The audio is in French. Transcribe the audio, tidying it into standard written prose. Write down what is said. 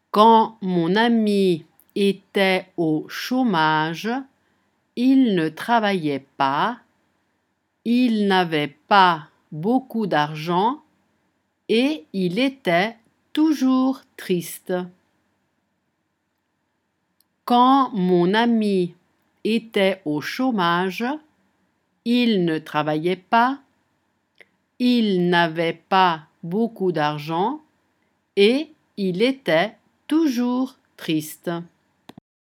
Quand mon ami était au chômage, il ne travaillait pas, il n'avait pas beaucoup d'argent et il était toujours triste. Quand mon ami était au chômage, il ne travaillait pas, il n'avait pas beaucoup d'argent et il était toujours triste.